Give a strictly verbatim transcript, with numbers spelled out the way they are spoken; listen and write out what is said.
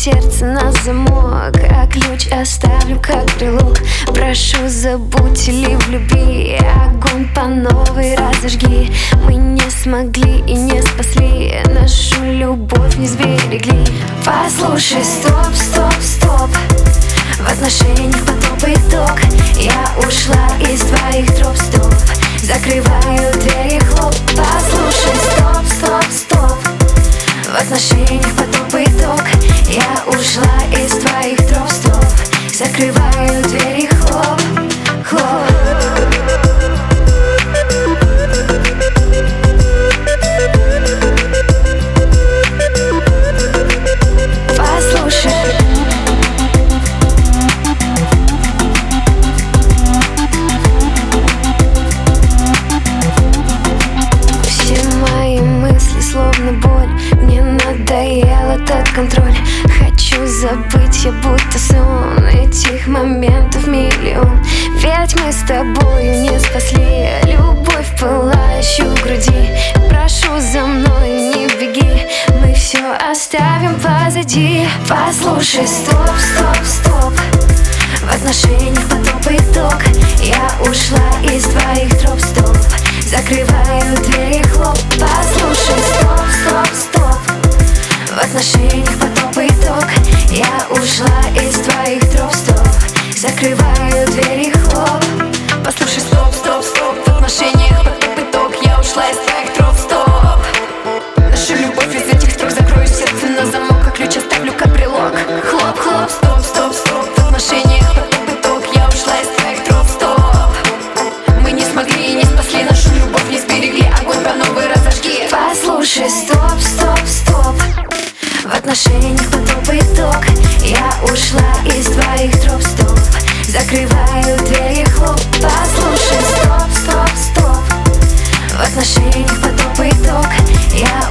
сердце на замок, а ключ оставлю как брелок. Прошу, забудь или влюби, огонь по новой разожги. Мы не смогли и не спасли, нашу любовь не сберегли. Послушай, стоп, стоп, стоп, в отношениях потоп итог. Я ушла из твоих троп, стоп, закрываю двери, хлоп. Послушай, стоп, стоп, стоп, в отношениях потоп итог. Я ушла из твоих троп, стоп, закрываю двери, хлоп, хлоп. Боль, мне надоел этот контроль. Хочу забыть, я будто сон, этих моментов миллион. Ведь мы с тобою не спасли любовь, пылающую в груди. Прошу, за мной не беги, мы все оставим позади. Послушай, стоп, стоп, стоп, в отношениях потоп итог. Я ушла из твоих троп, стоп, закрываю двери, хлоп. Послушай, стоп, стоп, стоп, в отношениях потоп итог. Я ушла из твоих троп, стоп, закрываю двери, хлоп. Послушай, стоп, стоп, стоп, в отношениях потоп итог. Я ушла из твоих троп, стоп. Нашу любовь из этих строк закрою сердце на замок, а ключ оставлю как брелок. Хлоп, хлоп, стоп, стоп, стоп, в отношениях потоп итог. Я ушла из твоих троп, стоп. Мы не смогли и не спасли, нашу любовь не сберегли, огонь по новой разожги. Послушай, стоп, стоп, стоп, в отношениях потоп итог. Я ушла из твоих троп, стоп, закрываю двери, хлоп. Послушай, стоп, стоп, стоп, в отношениях потоп итог. Я